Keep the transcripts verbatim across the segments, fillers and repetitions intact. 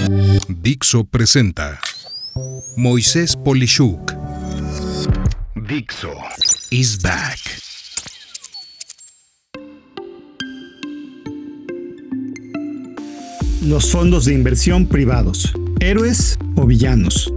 Dixo presenta Moisés Polishuk. Dixo is back. Los fondos de inversión privados, ¿héroes o villanos?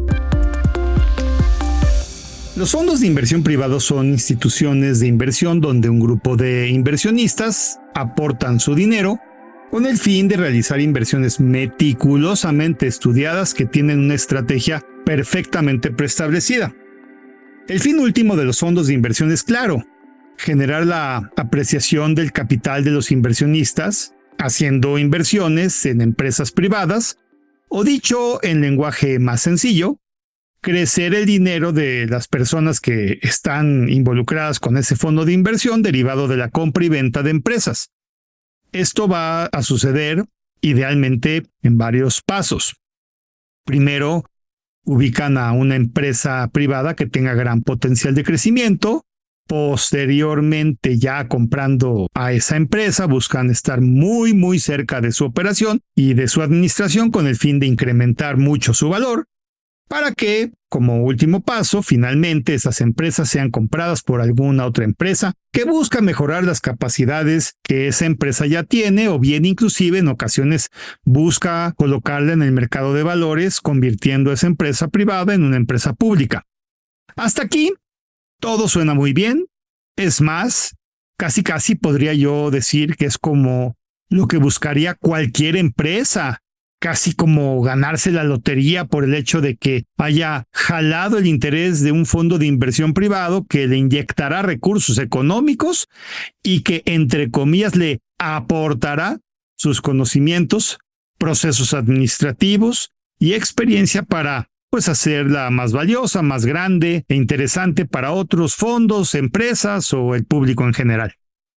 Los fondos de inversión privados son instituciones de inversión donde un grupo de inversionistas aportan su dinero con el fin de realizar inversiones meticulosamente estudiadas que tienen una estrategia perfectamente preestablecida. El fin último de los fondos de inversión es claro: generar la apreciación del capital de los inversionistas haciendo inversiones en empresas privadas, o dicho en lenguaje más sencillo, crecer el dinero de las personas que están involucradas con ese fondo de inversión derivado de la compra y venta de empresas. Esto va a suceder idealmente en varios pasos. Primero, ubican a una empresa privada que tenga gran potencial de crecimiento. Posteriormente, ya comprando a esa empresa, buscan estar muy muy cerca de su operación y de su administración con el fin de incrementar mucho su valor, para que, como último paso, finalmente esas empresas sean compradas por alguna otra empresa que busca mejorar las capacidades que esa empresa ya tiene, o bien inclusive en ocasiones busca colocarla en el mercado de valores, convirtiendo a esa empresa privada en una empresa pública. Hasta aquí todo suena muy bien. Es más, casi casi podría yo decir que es como lo que buscaría cualquier empresa, casi como ganarse la lotería por el hecho de que haya jalado el interés de un fondo de inversión privado que le inyectará recursos económicos y que, entre comillas, le aportará sus conocimientos, procesos administrativos y experiencia para pues hacerla más valiosa, más grande e interesante para otros fondos, empresas o el público en general.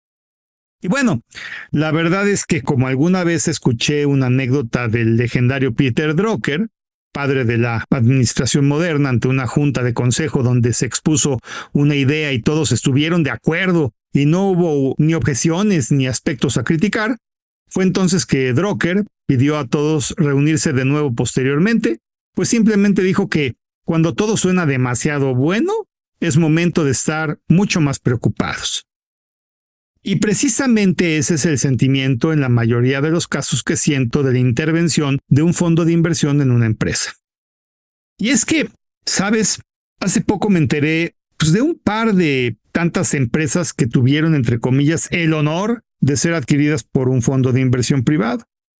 Y bueno, la verdad es que como alguna vez escuché una anécdota del legendario Peter Drucker, padre de la administración moderna, ante una junta de consejo donde se expuso una idea y todos estuvieron de acuerdo y no hubo ni objeciones ni aspectos a criticar, fue entonces que Drucker pidió a todos reunirse de nuevo posteriormente, pues simplemente dijo que cuando todo suena demasiado bueno, es momento de estar mucho más preocupados. Y precisamente ese es el sentimiento en la mayoría de los casos que siento de la intervención de un fondo de inversión en una empresa. Y es que, ¿sabes? Hace poco me enteré pues, de un par de tantas empresas que tuvieron, entre comillas, el honor de ser adquiridas por un fondo de inversión privado.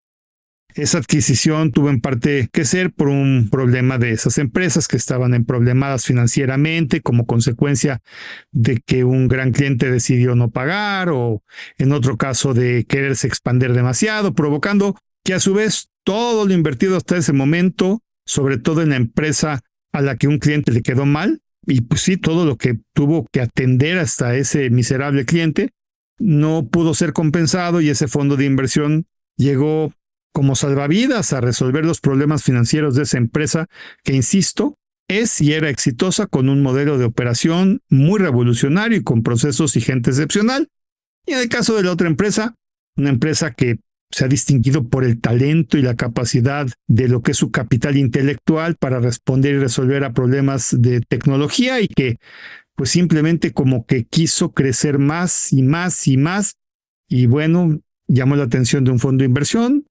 Esa adquisición tuvo en parte que ser por un problema de esas empresas que estaban emproblemadas financieramente como consecuencia de que un gran cliente decidió no pagar, o en otro caso de quererse expandir demasiado, provocando que a su vez todo lo invertido hasta ese momento, sobre todo en la empresa a la que un cliente le quedó mal, y pues sí, todo lo que tuvo que atender hasta ese miserable cliente, no pudo ser compensado, y ese fondo de inversión llegó como salvavidas a resolver los problemas financieros de esa empresa que, insisto, es y era exitosa con un modelo de operación muy revolucionario y con procesos y gente excepcional. Y en el caso de la otra empresa, una empresa que se ha distinguido por el talento y la capacidad de lo que es su capital intelectual para responder y resolver a problemas de tecnología, y que pues simplemente como que quiso crecer más y más y más, y bueno, llamó la atención de un fondo de inversión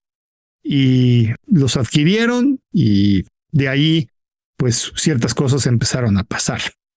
y los adquirieron, y de ahí pues ciertas cosas empezaron a pasar.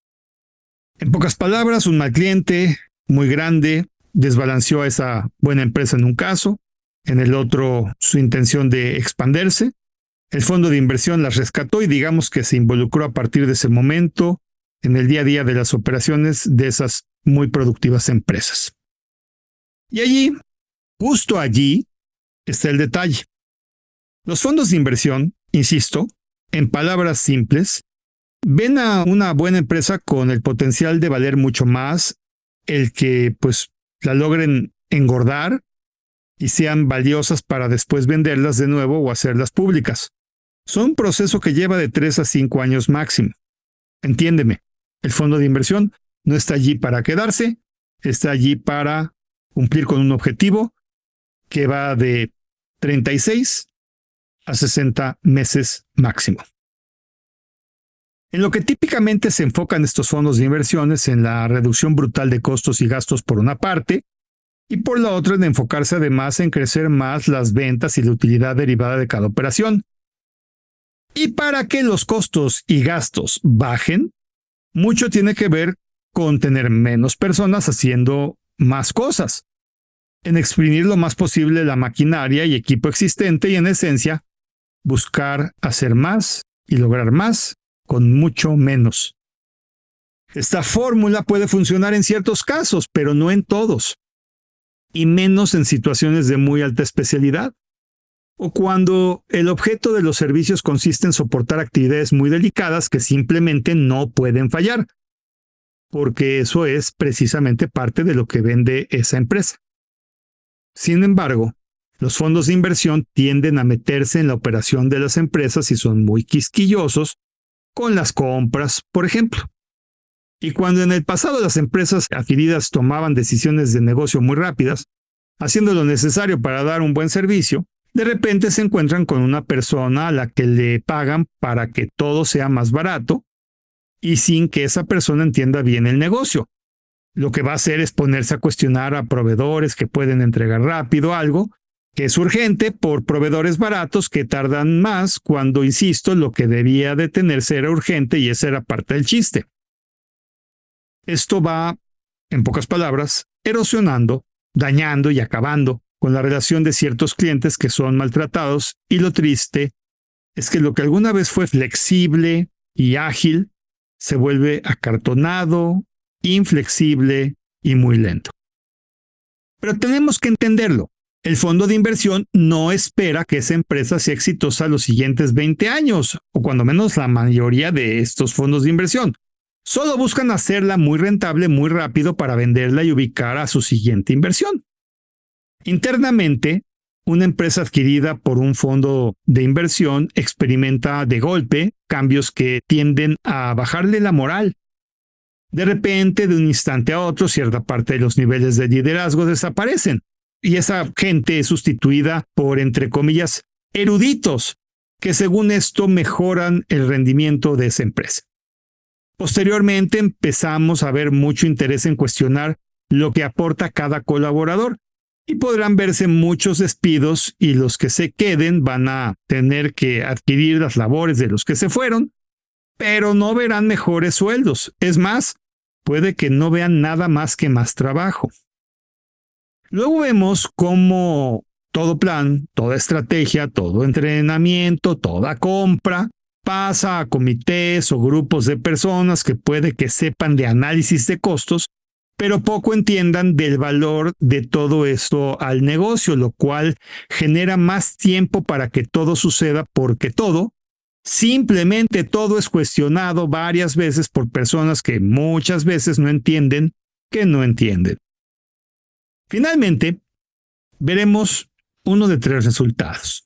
En pocas palabras, un mal cliente muy grande desbalanceó a esa buena empresa en un caso, en el otro su intención de expandirse. El fondo de inversión las rescató y digamos que se involucró a partir de ese momento en el día a día de las operaciones de esas muy productivas empresas. Y allí, justo allí, está el detalle. Los fondos de inversión, insisto, en palabras simples, ven a una buena empresa con el potencial de valer mucho más, el que pues la logren engordar y sean valiosas para después venderlas de nuevo o hacerlas públicas. Son un proceso que lleva de tres a cinco años máximo. Entiéndeme, el fondo de inversión no está allí para quedarse, está allí para cumplir con un objetivo que va de treinta y seis a sesenta meses máximo. En lo que típicamente se enfocan estos fondos de inversiones en la reducción brutal de costos y gastos por una parte, y por la otra en enfocarse además en crecer más las ventas y la utilidad derivada de cada operación. Y para que los costos y gastos bajen, mucho tiene que ver con tener menos personas haciendo más cosas, en exprimir lo más posible la maquinaria y equipo existente y en esencia buscar hacer más y lograr más con mucho menos. Esta fórmula puede funcionar en ciertos casos, pero no en todos, y menos en situaciones de muy alta especialidad, o cuando el objeto de los servicios consiste en soportar actividades muy delicadas que simplemente no pueden fallar, porque eso es precisamente parte de lo que vende esa empresa. Sin embargo, los fondos de inversión tienden a meterse en la operación de las empresas y son muy quisquillosos con las compras, por ejemplo. Y cuando en el pasado las empresas adquiridas tomaban decisiones de negocio muy rápidas, haciendo lo necesario para dar un buen servicio, de repente se encuentran con una persona a la que le pagan para que todo sea más barato y sin que esa persona entienda bien el negocio. Lo que va a hacer es ponerse a cuestionar a proveedores que pueden entregar rápido algo que es urgente por proveedores baratos que tardan más cuando, insisto, lo que debía de tenerse era urgente y esa era parte del chiste. Esto va, en pocas palabras, erosionando, dañando y acabando con la relación de ciertos clientes que son maltratados, y lo triste es que lo que alguna vez fue flexible y ágil se vuelve acartonado, inflexible y muy lento. Pero tenemos que entenderlo. El fondo de inversión no espera que esa empresa sea exitosa los siguientes veinte años, o cuando menos la mayoría de estos fondos de inversión. Solo buscan hacerla muy rentable muy rápido para venderla y ubicar a su siguiente inversión. Internamente, una empresa adquirida por un fondo de inversión experimenta de golpe cambios que tienden a bajarle la moral. De repente, de un instante a otro, cierta parte de los niveles de liderazgo desaparecen. Y esa gente es sustituida por, entre comillas, eruditos, que según esto mejoran el rendimiento de esa empresa. Posteriormente empezamos a ver mucho interés en cuestionar lo que aporta cada colaborador y podrán verse muchos despidos y los que se queden van a tener que adquirir las labores de los que se fueron, pero no verán mejores sueldos. Es más, puede que no vean nada más que más trabajo. Luego vemos cómo todo plan, toda estrategia, todo entrenamiento, toda compra pasa a comités o grupos de personas que puede que sepan de análisis de costos, pero poco entiendan del valor de todo esto al negocio, lo cual genera más tiempo para que todo suceda, porque todo, simplemente todo es cuestionado varias veces por personas que muchas veces no entienden que no entienden. Finalmente, veremos uno de tres resultados.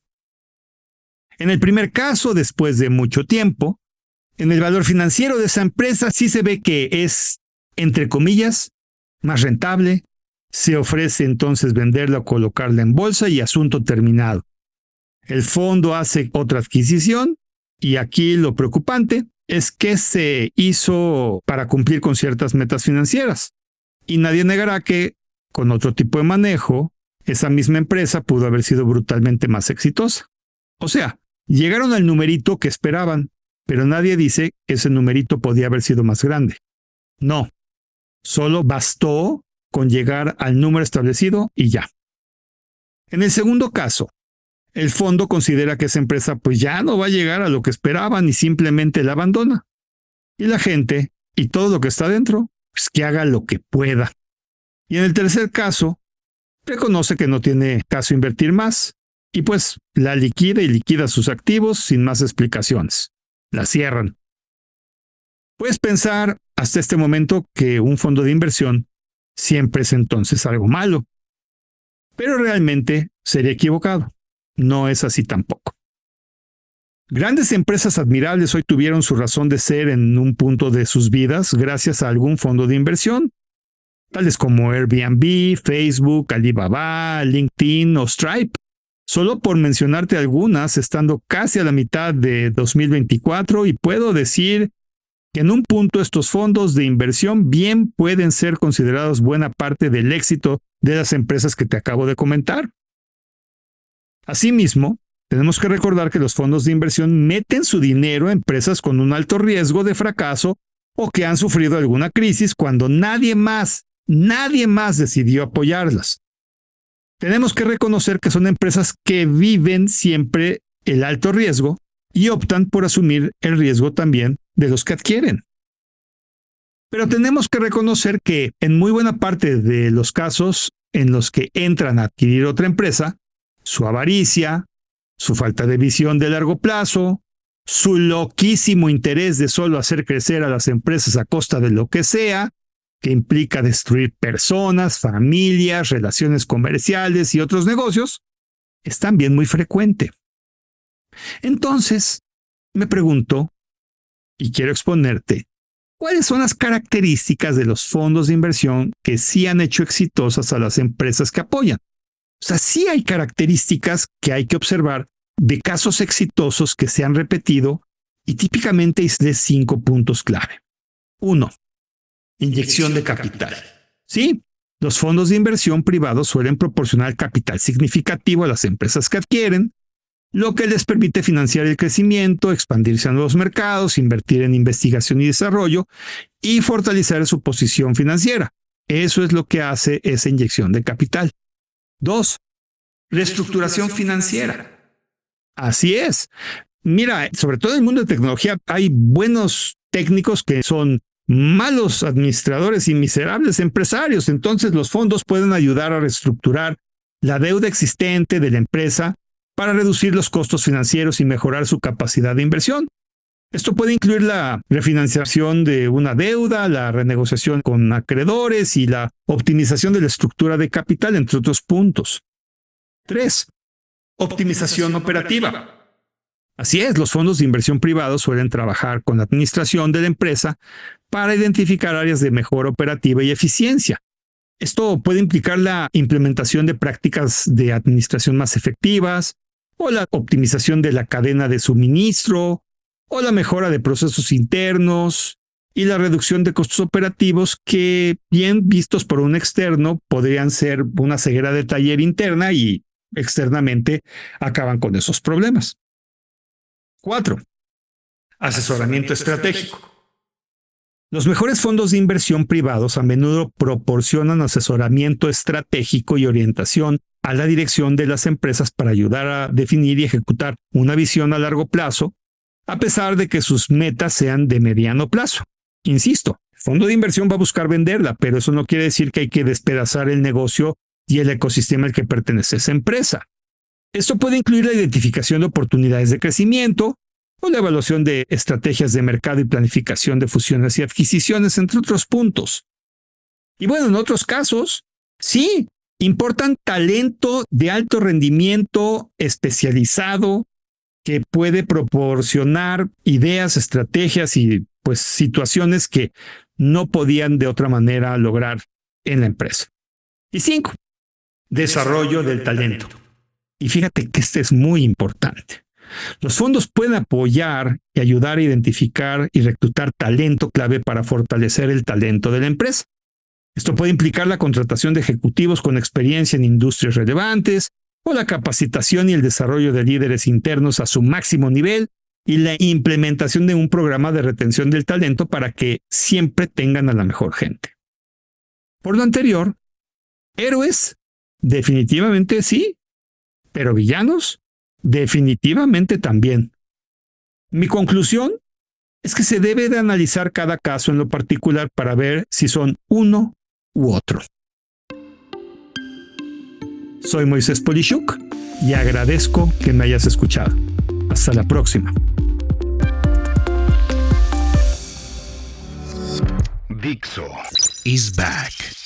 En el primer caso, después de mucho tiempo, en el valor financiero de esa empresa sí se ve que es, entre comillas, más rentable. Se ofrece entonces venderla o colocarla en bolsa y asunto terminado. El fondo hace otra adquisición y aquí lo preocupante es que se hizo para cumplir con ciertas metas financieras. Y nadie negará que, con otro tipo de manejo, esa misma empresa pudo haber sido brutalmente más exitosa. O sea, llegaron al numerito que esperaban, pero nadie dice que ese numerito podía haber sido más grande. No, solo bastó con llegar al número establecido y ya. En el segundo caso, el fondo considera que esa empresa pues ya no va a llegar a lo que esperaban y simplemente la abandona. Y la gente, y todo lo que está dentro, pues que haga lo que pueda. Y en el tercer caso, reconoce que no tiene caso invertir más y pues la liquida y liquida sus activos sin más explicaciones. La cierran. Puedes pensar hasta este momento que un fondo de inversión siempre es entonces algo malo. Pero realmente sería equivocado. No es así tampoco. Grandes empresas admirables hoy tuvieron su razón de ser en un punto de sus vidas gracias a algún fondo de inversión, tales como Airbnb, Facebook, Alibaba, LinkedIn o Stripe. solo por mencionarte algunas, estando casi a la mitad de dos mil veinticuatro, y puedo decir que en un punto estos fondos de inversión bien pueden ser considerados buena parte del éxito de las empresas que te acabo de comentar. Asimismo, tenemos que recordar que los fondos de inversión meten su dinero a empresas con un alto riesgo de fracaso o que han sufrido alguna crisis cuando nadie más, nadie más decidió apoyarlas. Tenemos que reconocer que son empresas que viven siempre el alto riesgo y optan por asumir el riesgo también de los que adquieren. Pero tenemos que reconocer que en muy buena parte de los casos en los que entran a adquirir otra empresa, su avaricia, su falta de visión de largo plazo, su loquísimo interés de solo hacer crecer a las empresas a costa de lo que sea, que implica destruir personas, familias, relaciones comerciales y otros negocios, es también muy frecuente. Entonces, me pregunto, y quiero exponerte, ¿cuáles son las características de los fondos de inversión que sí han hecho exitosas a las empresas que apoyan? O sea, sí hay características que hay que observar de casos exitosos que se han repetido y típicamente es de cinco puntos clave. Uno, inyección de capital. Sí, los fondos de inversión privados suelen proporcionar capital significativo a las empresas que adquieren, lo que les permite financiar el crecimiento, expandirse a nuevos mercados, invertir en investigación y desarrollo y fortalecer su posición financiera. Eso es lo que hace esa inyección de capital. Dos, reestructuración financiera. Así es. Mira, sobre todo en el mundo de tecnología hay buenos técnicos que son malos administradores y miserables empresarios. Entonces los fondos pueden ayudar a reestructurar la deuda existente de la empresa para reducir los costos financieros y mejorar su capacidad de inversión. Esto puede incluir la refinanciación de una deuda, la renegociación con acreedores y la optimización de la estructura de capital, entre otros puntos. Tres, optimización operativa. Así es, los fondos de inversión privados suelen trabajar con la administración de la empresa para identificar áreas de mejora operativa y eficiencia. Esto puede implicar la implementación de prácticas de administración más efectivas, o la optimización de la cadena de suministro, o la mejora de procesos internos y la reducción de costos operativos que, bien vistos por un externo, podrían ser una ceguera de taller interna y externamente acaban con esos problemas. Cuatro, asesoramiento estratégico. Los mejores fondos de inversión privados a menudo proporcionan asesoramiento estratégico y orientación a la dirección de las empresas para ayudar a definir y ejecutar una visión a largo plazo, a pesar de que sus metas sean de mediano plazo. Insisto, el fondo de inversión va a buscar venderla, pero eso no quiere decir que hay que despedazar el negocio y el ecosistema al que pertenece esa empresa. Esto puede incluir la identificación de oportunidades de crecimiento o la evaluación de estrategias de mercado y planificación de fusiones y adquisiciones, entre otros puntos. Y bueno, en otros casos, sí, importan talento de alto rendimiento especializado que puede proporcionar ideas, estrategias y pues situaciones que no podían de otra manera lograr en la empresa. Y cinco, desarrollo del talento. Y fíjate que este es muy importante. Los fondos pueden apoyar y ayudar a identificar y reclutar talento clave para fortalecer el talento de la empresa. Esto puede implicar la contratación de ejecutivos con experiencia en industrias relevantes o la capacitación y el desarrollo de líderes internos a su máximo nivel y la implementación de un programa de retención del talento para que siempre tengan a la mejor gente. Por lo anterior, héroes, definitivamente sí, pero villanos, definitivamente también. Mi conclusión es que se debe de analizar cada caso en lo particular para ver si son uno u otro. Soy Moisés Polishuk y agradezco que me hayas escuchado. Hasta la próxima. Dixo is back.